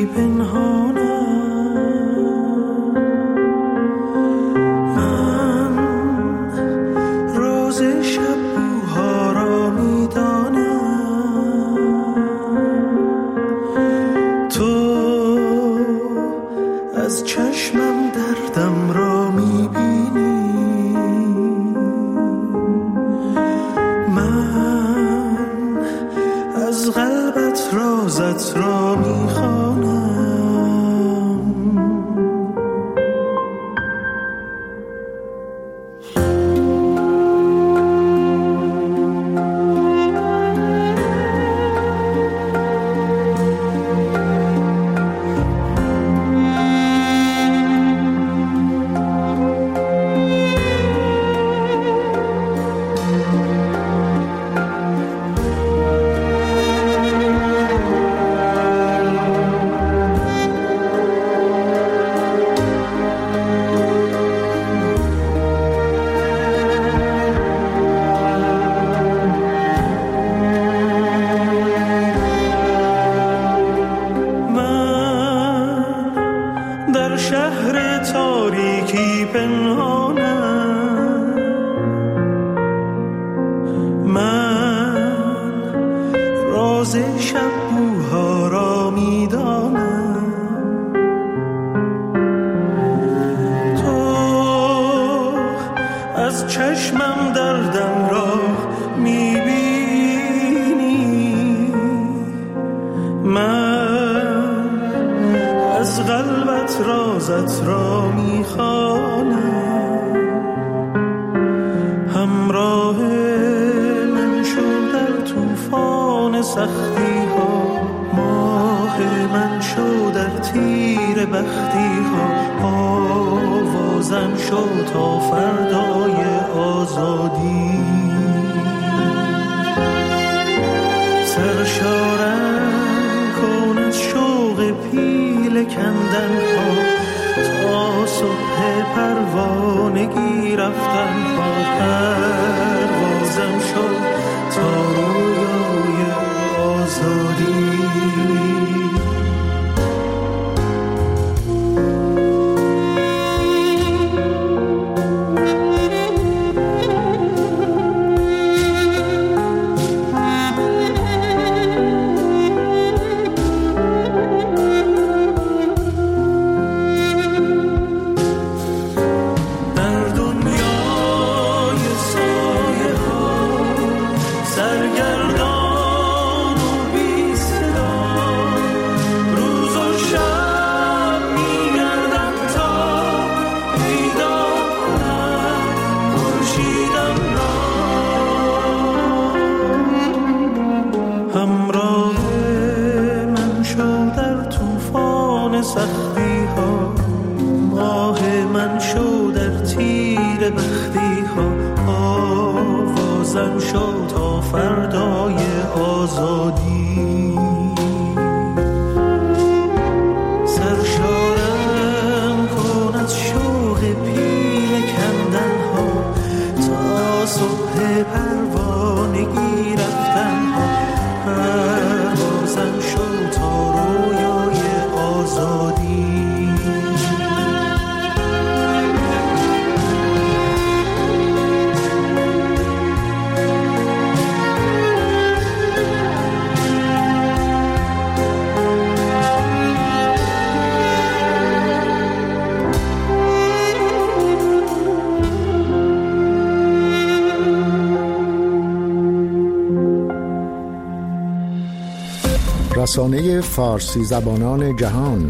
رسانه فارسی زبانان جهان،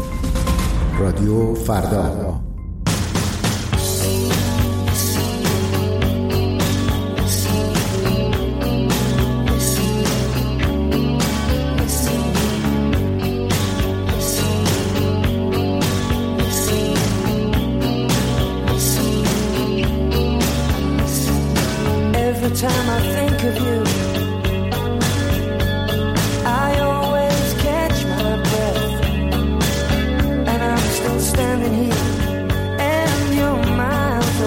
رادیو فردا. Every time I think of you, I always catch my breath, and I'm still standing here, and you're miles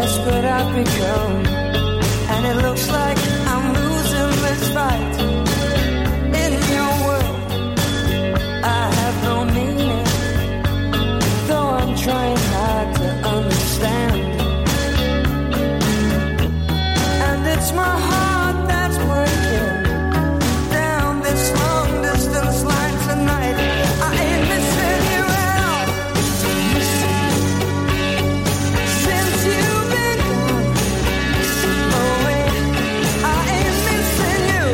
desperate I've become, and it looks like I'm losing this fight. In your world, I have no meaning, though I'm trying hard to understand. And it's my heart that's breaking down this long distance line tonight. I ain't missing you at all. Since you've been gone away, I ain't missing you.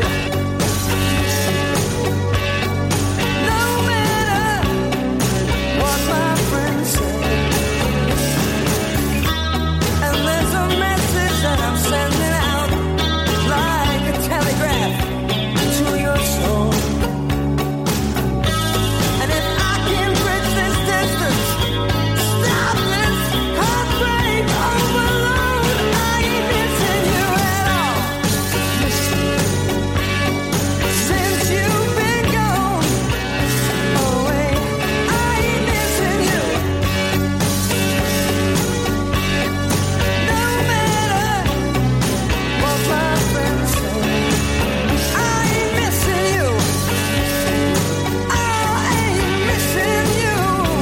No matter what my friends say. And there's a message that I'm sending out like a telegraph to your soul. And if I can bridge this distance, stop this heartbreak overload, I ain't missing you at all. Since you've been gone away, I ain't missing you. No matter what my friends say, I ain't missing you. I ain't missing you.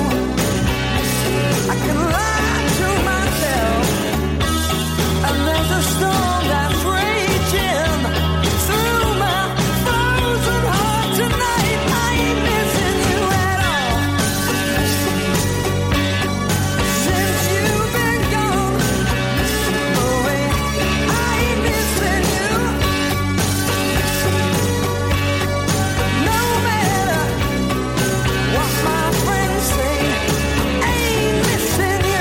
I can lie to myself, and there's a storm that's raging through my frozen heart tonight. I ain't missing you at all. Since you've been gone away, I ain't missing you. No matter what my friends say, I ain't missing you.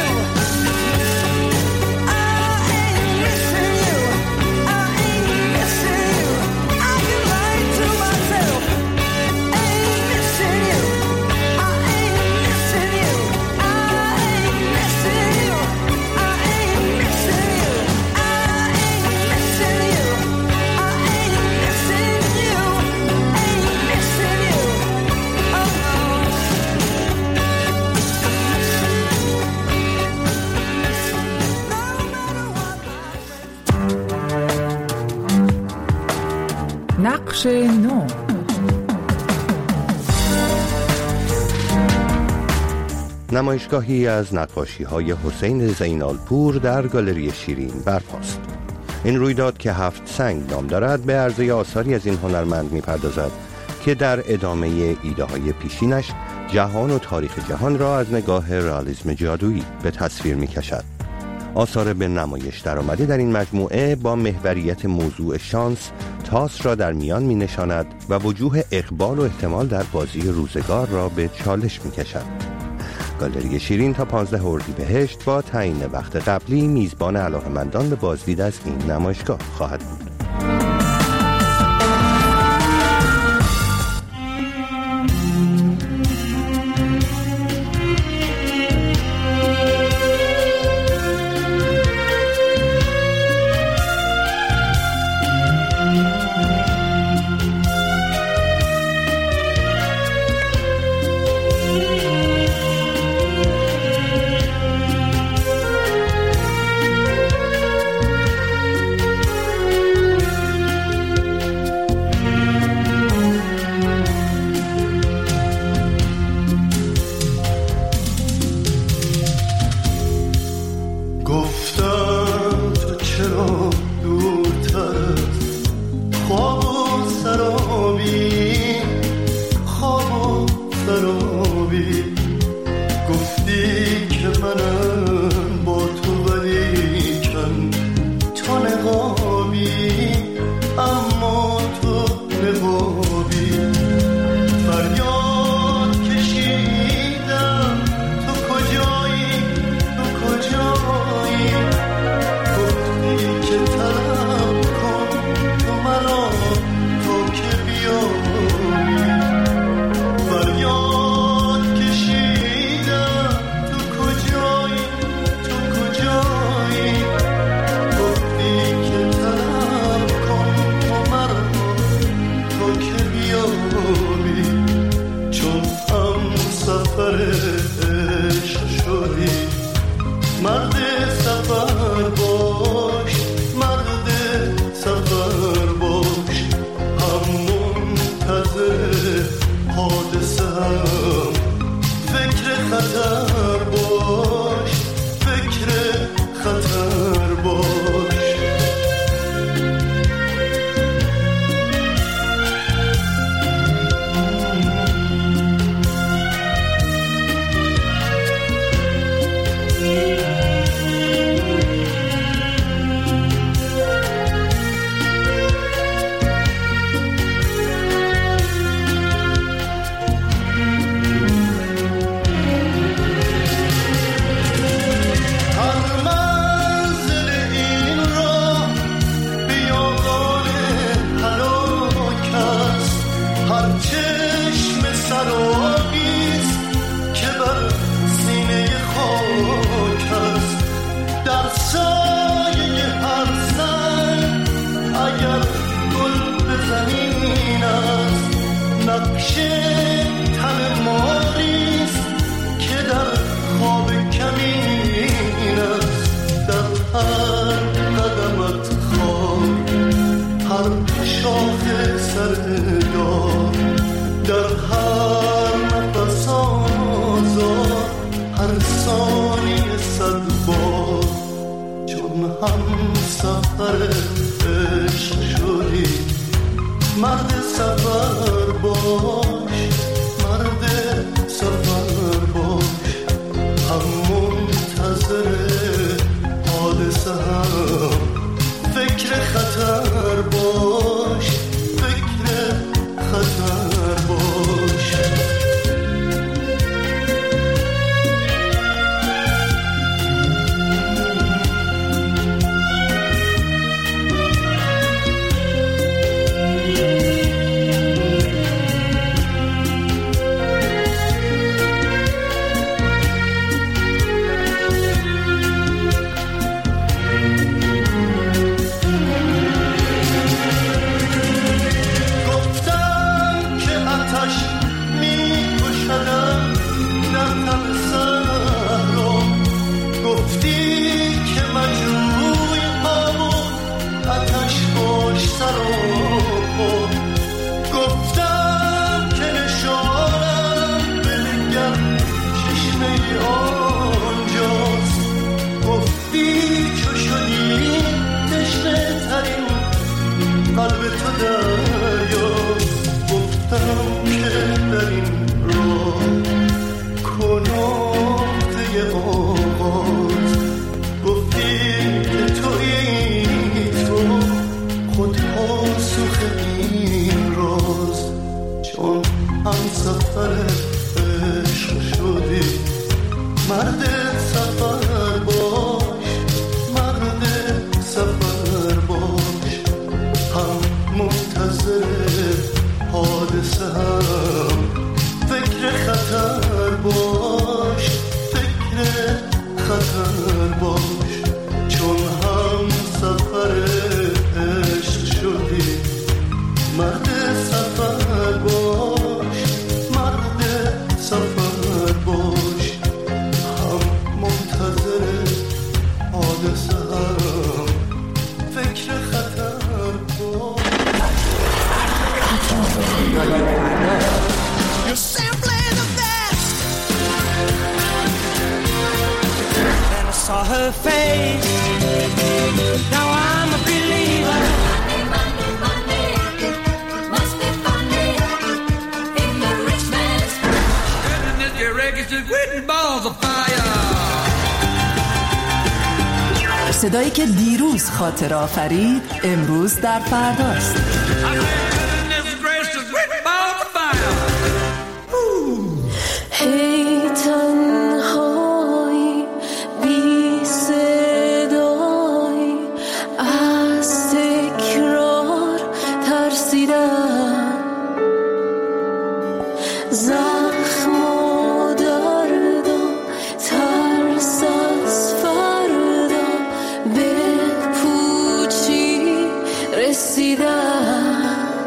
I ain't missing you. I ain't missing you. I can lie to myself. I ain't missing you. I ain't missing you. I ain't missing you. I ain't missing you. I ain't missing you. I ain't missing you. Ain't missing you. Oh no. نقش نو. نمایشگاهی از نقاشی‌های حسین زینالپور در گالری شیرین برپاست. این رویداد که 7 سنگ نام دارد به عرضه آثاری از این هنرمند می‌پردازد که در ادامه ایده‌های پیشینش جهان و تاریخ جهان را از نگاه رئالیسم جادویی به تصویر می‌کشد. آثار به نمایش درآمده در این مجموعه با محوریت موضوع شانس تاس را در میان می‌نشاند و وجوه اقبال و احتمال در بازی روزگار را به چالش می‌کشد. گالری شیرین تا 15 اردیبهشت با تعیین وقت قبلی میزبان علاقه‌مندان به بازدید از این نمایشگاه خواهد بود. مرد سفر صد بار چون هم سفر عشق شدی مرد سفر باش مرد سفر باش هم منتظر حادثه هم فکر خطر باش فکر خطر باش گفتم که نشانم بلگر چشمه آنجاست گفتی چو شدی تشنه ترین قلب تو دریاست گفتم که در این راه کناخته آغاز گفتی که توی تو خود پاسخ این راز چون هم سفر عشق شدی مرد سفر باش مرد سفر باش هم منتظر حادثه هم فکر خطر باش فکر خطر باش چون هم سفر عشق شدی مرد سفر باش مرد سفر باش هم منتظر حادثه هم فکر خطر باش You're simply the best. Then I saw her face. Now I'm a believer. Money, money, money. Must be funny in the rich man's goodness, your registered written balls of fire. صدایی که دیروز خاطر آفرید امروز در فرداست. هی تنهایی بی صدایی از تکرار ترسیدم زخم و دردم ترس از فردا به پوچی رسیدم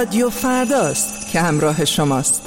رادیو فرداست که همراه شماست.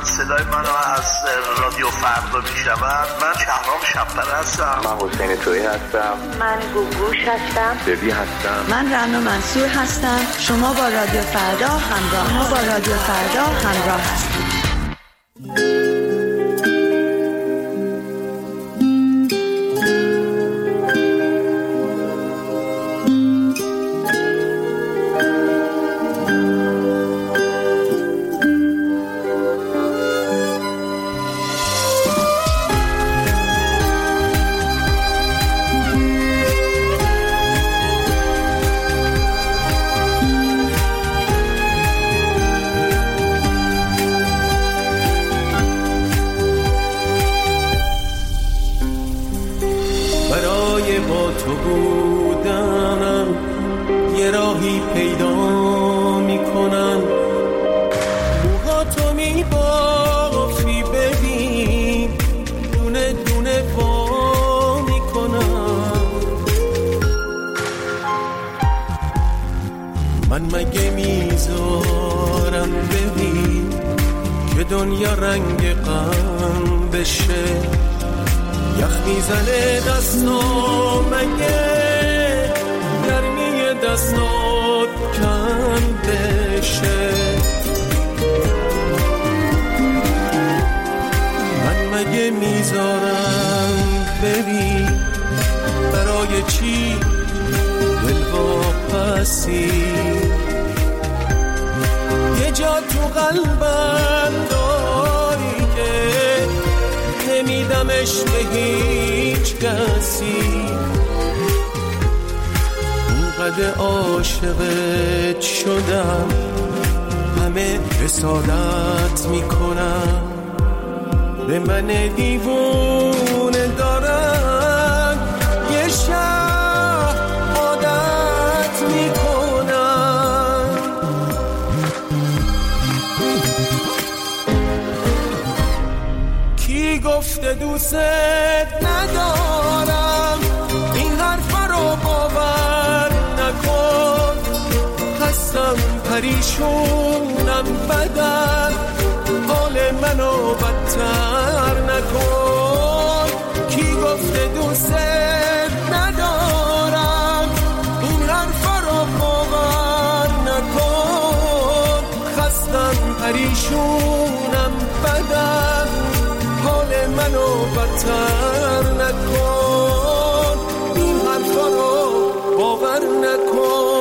دوستان صدای منو از رادیو فردا میشنون. من شهرام شب‌پره هستم. من حسین تویی هستم. من گوگوش هستم. ببی هستم. من رنا منصور هستم. شما با رادیو فردا همراه هستید. من مگه میذارم ببین که دنیا رنگ غم بشه، یخ میزنه دستام مگه گرمی دستات کم بشه. من مگه میذارم ببین برای چی دل واپسی، یه جا تو قلبم داری که نمیدمش به هیچ کسی. اونقدر عاشقت شدم همه حسادت میکنم، به من دیوونه دارن یه شب عادت میکنن. کی گفته دوست ندارم، این حرفا رو باور نکن، هستم پریشونم بدن، حال منو بدتر نکن. کی گفته دوست ندارم، این حرفا رو باور نکن، خستم پریشونم بدن، حال منو بدتر نکن، این حرفا رو باور نکن.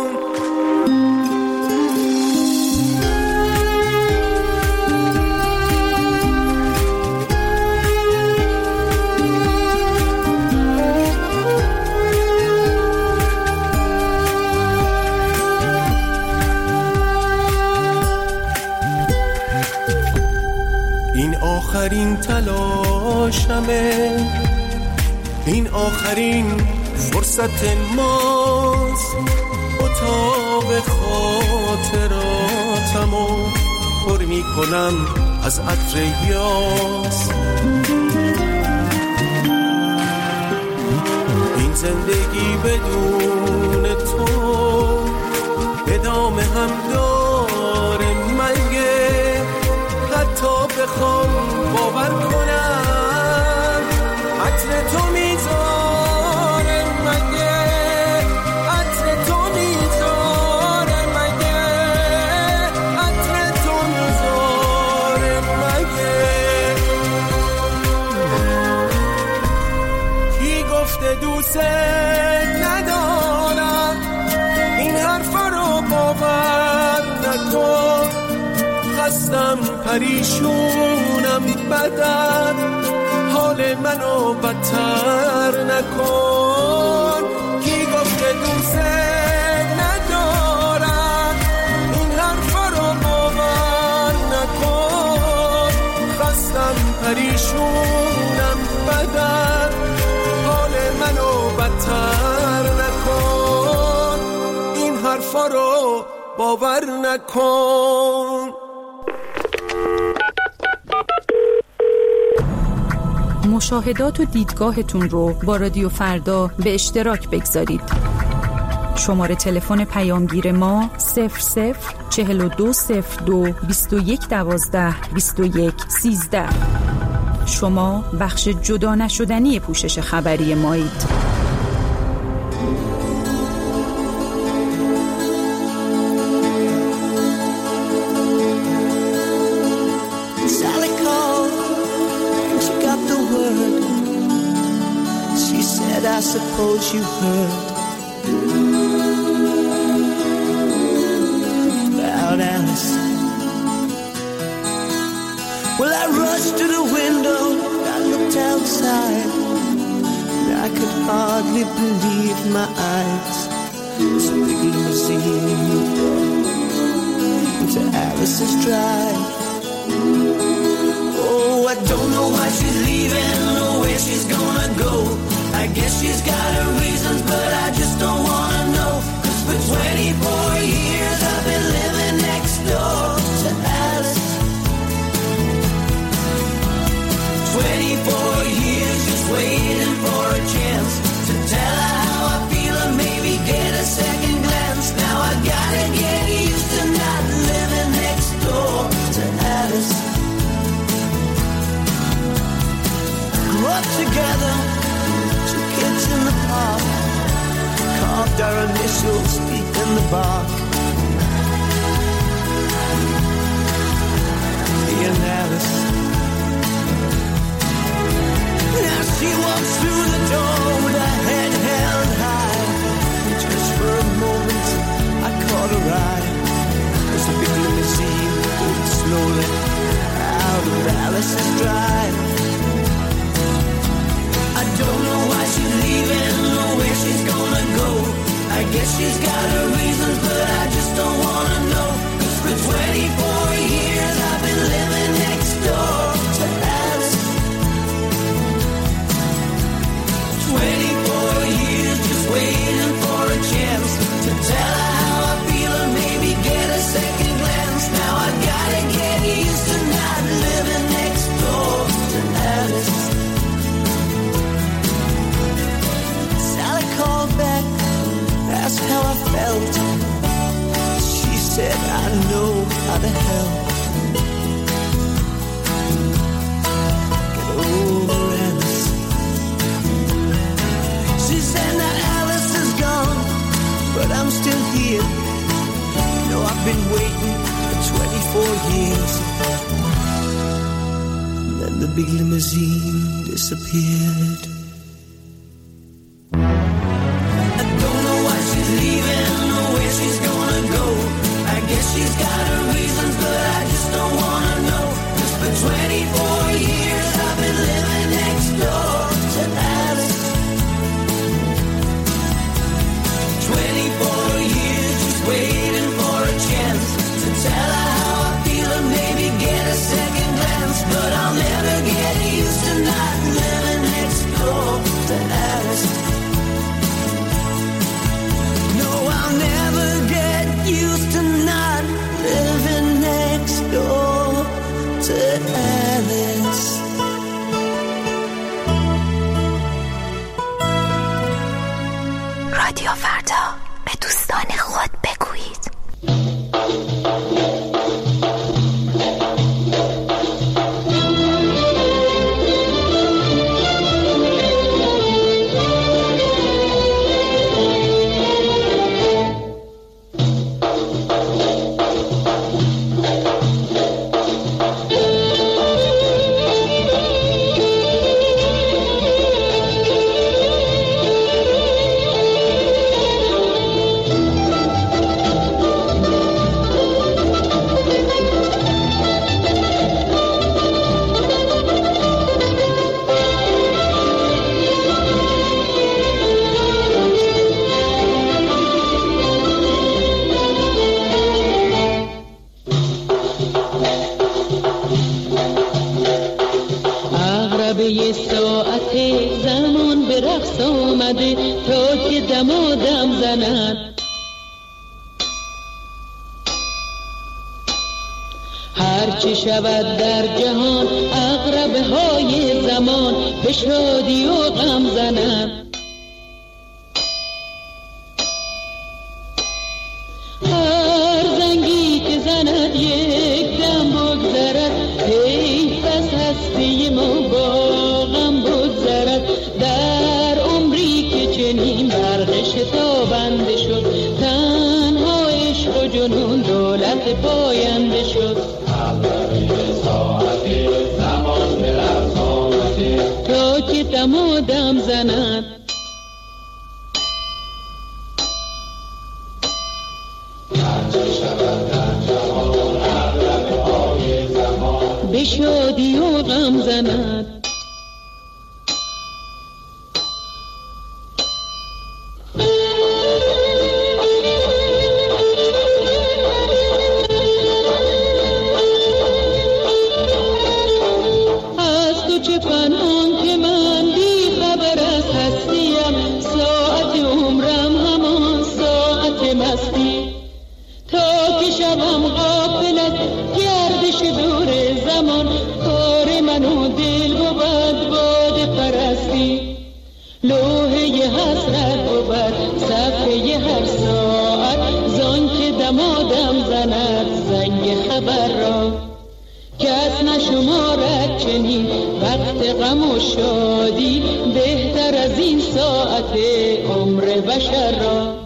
آخرین تلاشمه، این آخرین فرصت ماست، اتاق خاطراتمو پر میکنم از عطر یاس. این زندگی بدون تو ادامه هم داره مگه، حتی بخوام باور کنم عطر تو میذاره مگه، عطر تو میذاره مگه، عطر تو میذاره مگه. کی گفته دوست ندارم، این حرفا رو باور نکن، خستم پریشونم بدن، حال منو بدتر نکن. کی گفته دوست ندارم، این حرفا رو باور نکن، خستم پریشونم بدن، حال منو بدتر نکن، این حرفا رو باور نکن. مشاهدات و دیدگاهتون رو با رادیو فردا به اشتراک بگذارید. شماره تلفن پیامگیر ما 00420221122113. شما بخش جدا نشدنی پوشش خبری مایید. I suppose you heard about Alice. Well, I rushed to the window, I looked outside, and I could hardly believe my eyes. It's a big limousine into Alice's drive. Oh, I don't know why she's leaving or where she's gonna go. I guess she's got her reasons, but I just don't wanna know. 'Cause for 24 years I've been living next door to Alice. 24 years just waiting for a chance to tell her how I feel and maybe get a second glance. Now I gotta get used to not living next door to Alice. Grew up together, kids in the park, carved our initials deep in the bark. Me and Alice. Now she walks through the door with her head held high. And just for a moment I caught her eye as the big limousine moved slowly out of Alice's drive. I don't know why she's leaving or where she's gonna go. I guess she's got her reasons, but I just don't wanna know. 'Cause for 24 years I've been living next door to Alice. 24 years just waiting for a chance to tell her how I feel and maybe get a second glance. Now I gotta get used to not living next door to Alice. Called back, asked how I felt. She said, I know how to help. Get over Alice. She said that Alice is gone, but I'm still here. You know I've been waiting for 24 years. And then the big limousine disappeared. She's got her reasons, but I just don't wanna know. 'Cause for 24 years I've been living next door to Alice. 24 years just waiting for a chance to tell her how I feel and maybe get a second glance. But I'll never get used to not living next door to Alice. No, I'll never get used to not living next door to Alice. رادیو فردا، به دوستان خود بگویید. عقربه ساعت زمان به رقص آمده تا که دمادم زند. هرچه شود در جهان عقربه های زمان به شادی و غم زند. جنون دولت پاینده شد. ساعتی زمان برفت آمده تا که دمادم زند. به شادی و غم زند. شادی بهتر از این ساعت عمر بشر را.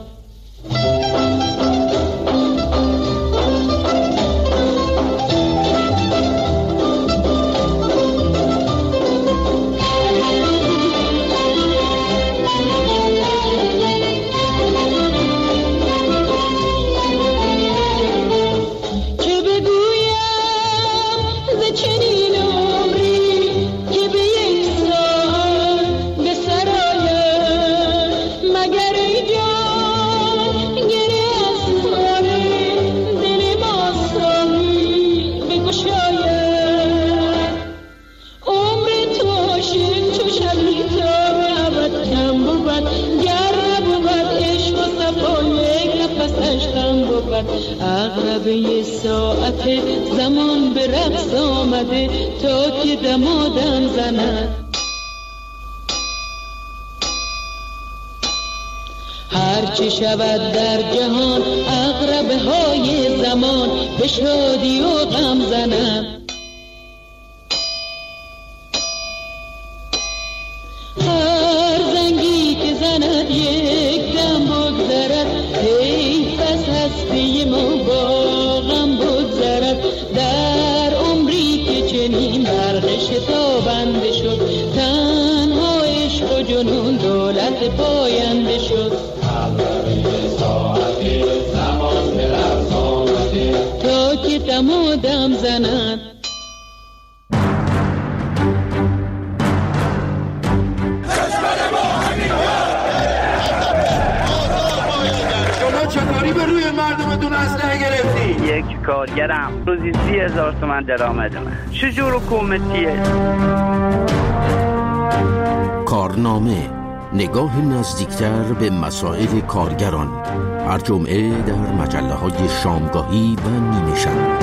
عقربه ساعت زمان به رقص آمده تا که دمادم زند. هرچه شود در جهان عقربه های زمان به شادی و غم زند. هر زنگی که زند یک دم بگذرد، حیف از هستی ما با غم بگذرد. در عمری که چنین برق شتابنده شد، تنها عشق و جنون دولت پاینده شد. ساعتی زمان به رقص آمده تا که دمادم زند. چطوری به روی مردمتون اسلحه گرفتی؟ یک کارگرم روزی 30,000 تومان درآمدمه. چجور حکومتیه؟ کارنامه، نگاه نزدیکتر به مسائل کارگران، هر جمعه در مجله‌های شامگاهی و نیمه شب.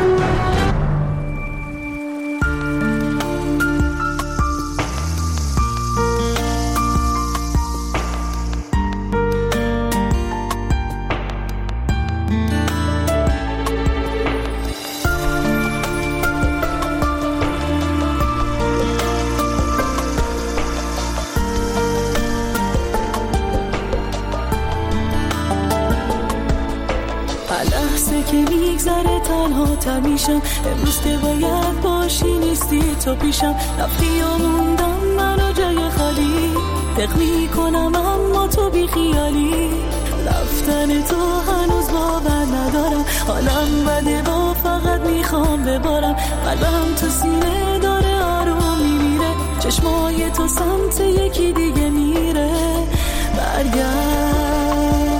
میشم امروز که باید باشی نیستی تو پیشم. رفتی و موندم منو جای خالی، دق میکنم اما تو بی خیالی. رفتن تو هنوز باور ندارم، حالم بده با فقط میخوام ببارم. قلبم تو سینه داره آروم میمیره، چشمای تو سمت یکی دیگه میره. برگرد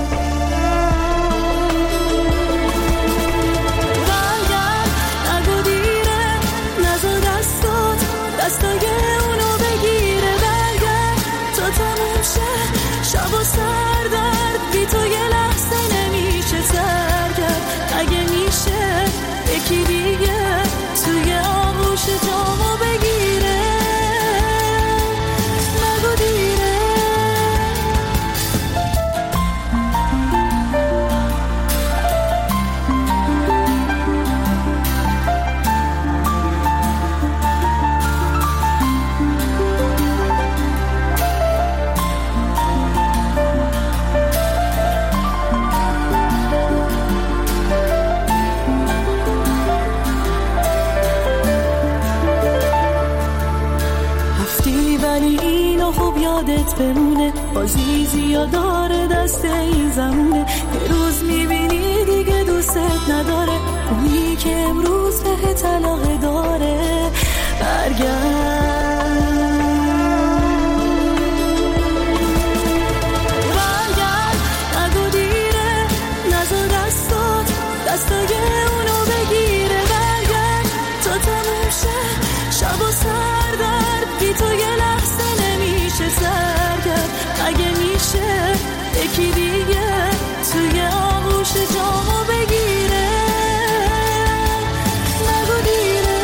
دستای اونو بگیره. برگرد تا تموم شه شب و سردرد، بی تو یه لحظه نمیشه سرگرد. اگه میشه یکی دیگه توی آغوش جامو بگیره. نگو دیره بمونه. بازی زیاد داره دست این زمونه، یه روز میبینی دیگه دوست نداره، اونی که امروز به طلاق داره. برگرد نگو دیره، نزار دستای اونو بگیره. برگرد تا تموم شه شب و سردرد، بی تو یه لحظه نمیشه سر کرد. اگه میشه یکی دیگه توی آغوش جامو بگیره. نگو دیره،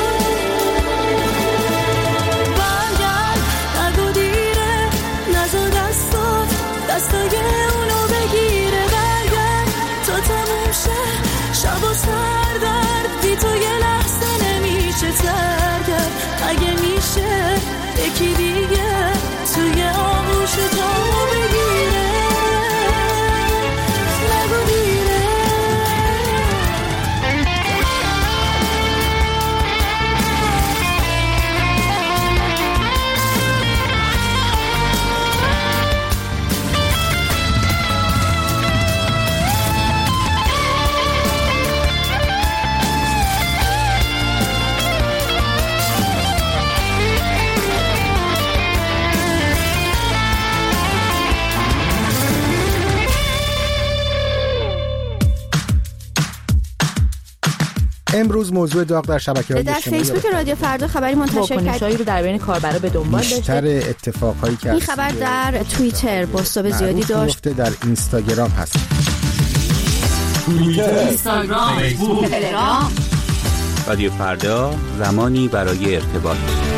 برگرد نگو دیره، نزار دستای اونو بگیره. برگرد تا تموم شه شب و سردرد، بی تو یه لحظه نمیشه سر کرد. اگه میشه یکی دیگه توی آغوش جامو بگیره. نگو دیره. امروز موضوع داغ در شبکه‌های اجتماعی در فیسبوک رادیو فردا خبری منتشر کرد. واکنش‌هایی رو در بین کاربرا به دنبال داشته. بیشتر اتفاقایی که این خبر در توییتر بازتاب زیادی داشت. در اینستاگرام هست. توییتر، اینستاگرام، فیسبوک، تلگرام. رادیو فردا، زمانی برای ارتباط.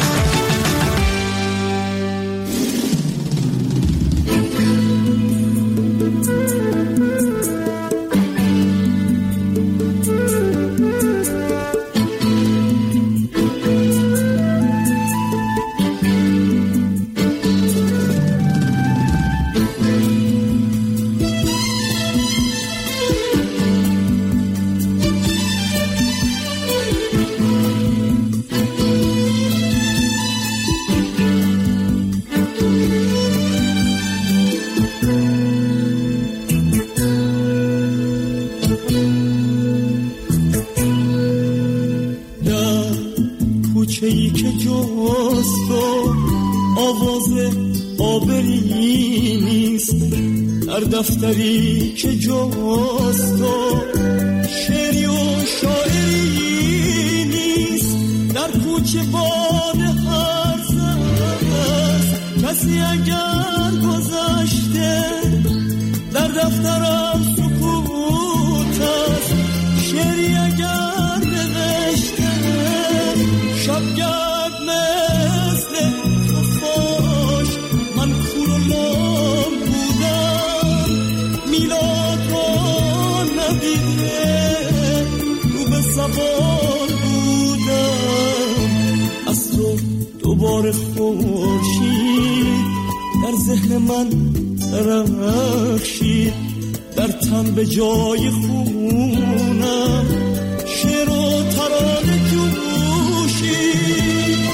کوچه‌ای که جست و آواز آبری نیست، در دفتری که جست و شعری و شاعری نیست، در کوچه باد هرز است کسی اگر گذشته، در دفترم سکوت است شعری اگر نوشته، شبگرد مثل خفاش من کور و لام بودم، میلاد را ندیده رو به سوار بودم، از تو دوباره خورشید در ذهن من درخشید، در تن به جای خونم شعر و ترانه جوشید.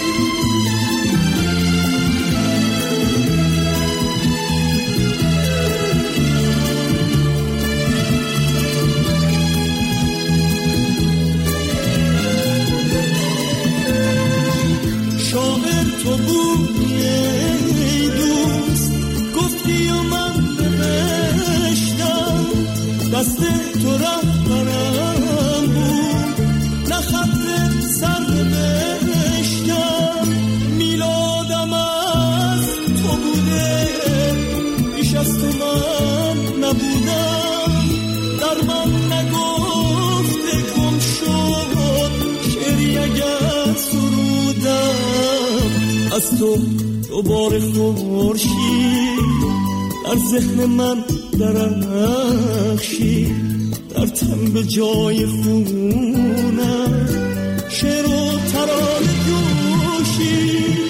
شاعر تو بودی ای دوست، گفتی و من نوشتم، دست تو رهبرم بود، نه خط سر نوشتم، میلادم از تو بوده، بیش از تو من نبودم، در من نگفته گم شد شعری اگر سرودم، از تو دوباره خورشید در ذهن من درخشید، در تن به جای خونم شعر و ترانه جوشید.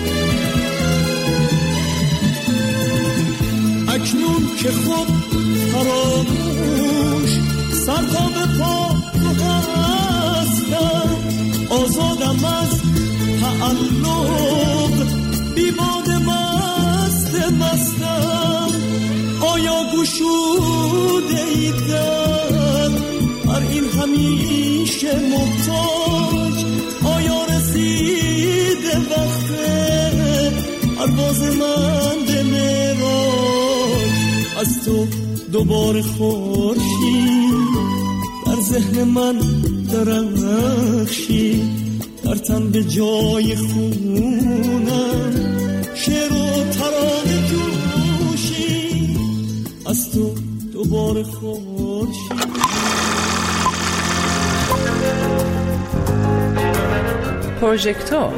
اکنون که خود فراموش سر تا به پا تو هستم آزادم از تعلق بی باد مستم آیا گشوده ای در هر این همیشه محتاج آیا رسیده وقت پرواز من به معراج از تو دوباره خورشید در ذهن من درخشید در تن به جای خونم شعر و ترانه جوشید از تو دوباره خورشید. پروژکتور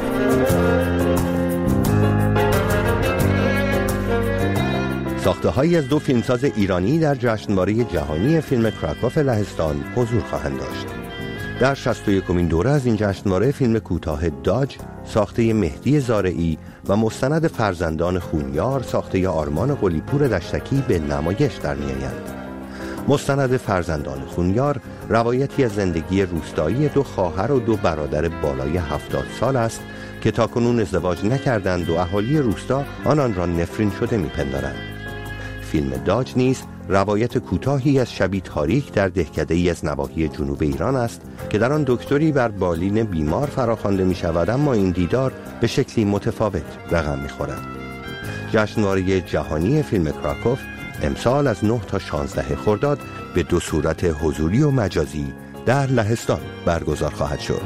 ساخته‌هایی از دو فیلمساز ایرانی در جشنواره جهانی فیلم کراکوف لهستان حضور خواهند داشت. در 61مین دوره از این جشنواره فیلم کوتاه داج ساخته مهدی زارعی و مستند فرزندان خونیار ساخته آرمان قلی‌پور دشتکی به نمایش در می‌آیند. مستند فرزندان خونیار روایتی از زندگی روستایی دو خواهر و دو برادر بالای 70 سال است که تاکنون ازدواج نکردند و اهالی روستا آنان را نفرین شده می‌پندارند. فیلم داج نیز روایت کوتاهی از شبی تاریک در دهکده‌ای از نواحی جنوب ایران است که در آن دکتری بر بالین بیمار فراخوانده می‌شود، اما این دیدار به شکلی متفاوت رقم می‌خورد. جشنواره جهانی فیلم کراکوف امسال از 9 تا 16 خرداد به دو صورت حضوری و مجازی در لهستان برگزار خواهد شد.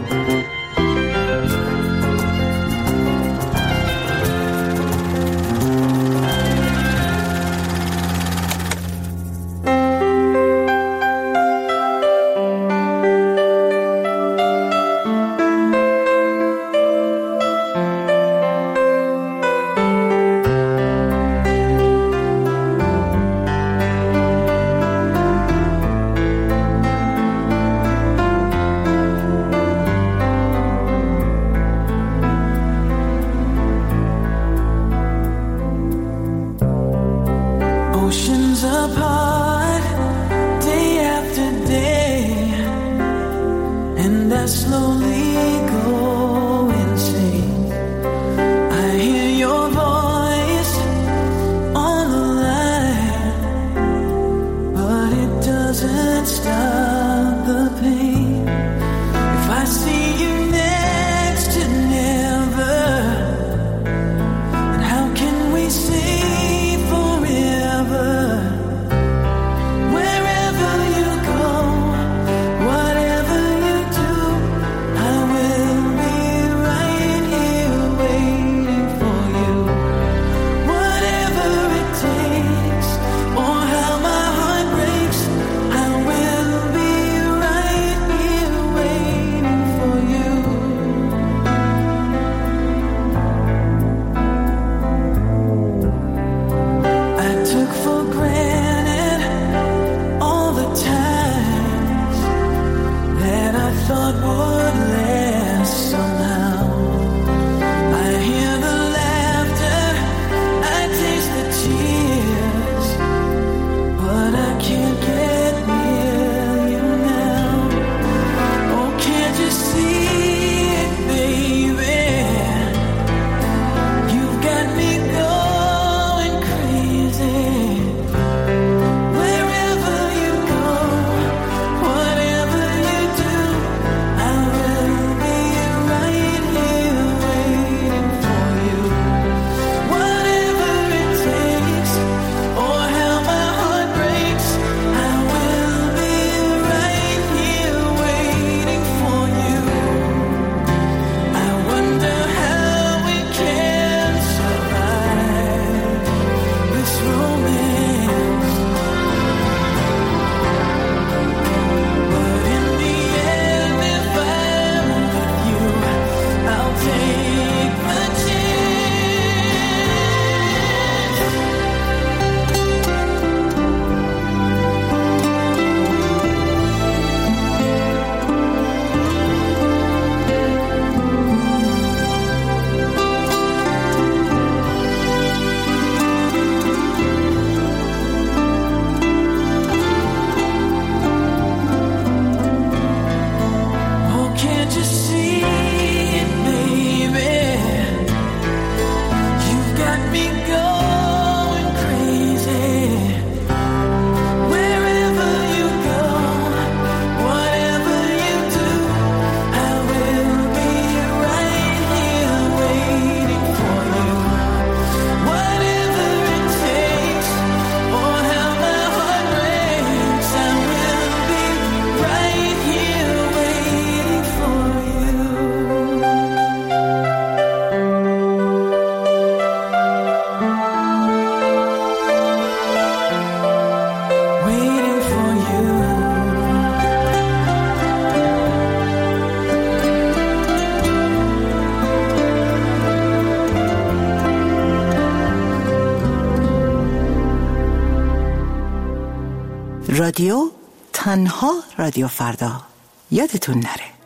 رادیو، تنها رادیو فردا. یادتون نره.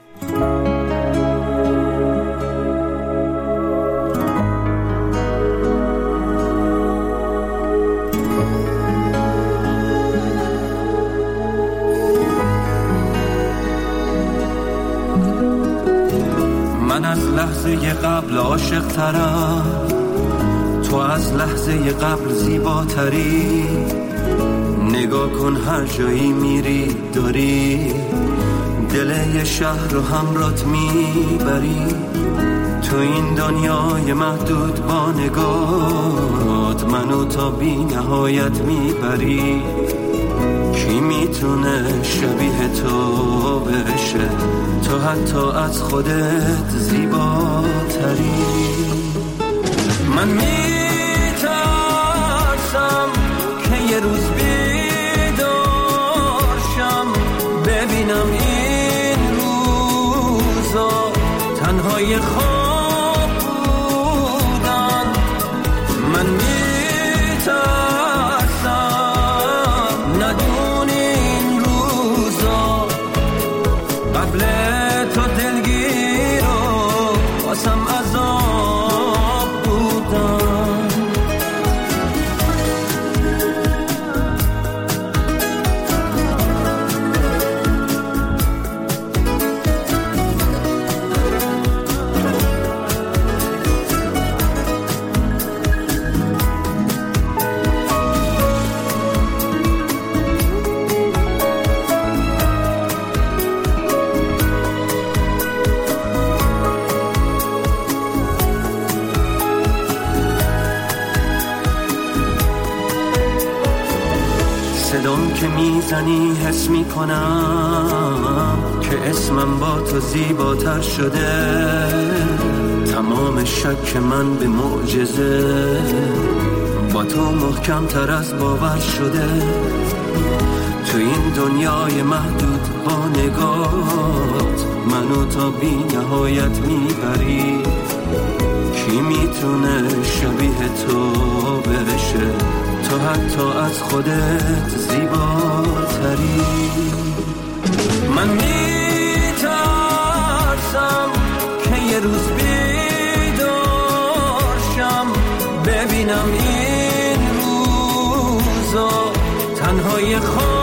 من از لحظه قبل عاشق ترم، تو از لحظه قبل زیباتری. نگاه کن هر جایی میری داری دل یه شهر رو همرات میبری. تو این دنیای محدود با نگاهت منو تا بی نهایت میبری. کی میتونه شبیه تو بشه؟ تو حتی از خودت زیباتری. من میترسم که یه روز بیدارشم ببینم این روزا تنهای خواب بودن. من میترسم ندونی این روزا قبل تو دلگیر و واسم عذاب بودن. صدام که میزنی حس میکنم که اسمم با تو زیباتر شده. تمام شک من به معجزه با تو محکم تر از باور شده. تو این دنیای محدود با نگاهت منو تا بی نهایت میبری. کی میتونه شبیه تو بشه؟ تو حتی از خودت زیباتری. من میترسم که یه روز بیدارشم ببینم این روزا تنهای خواب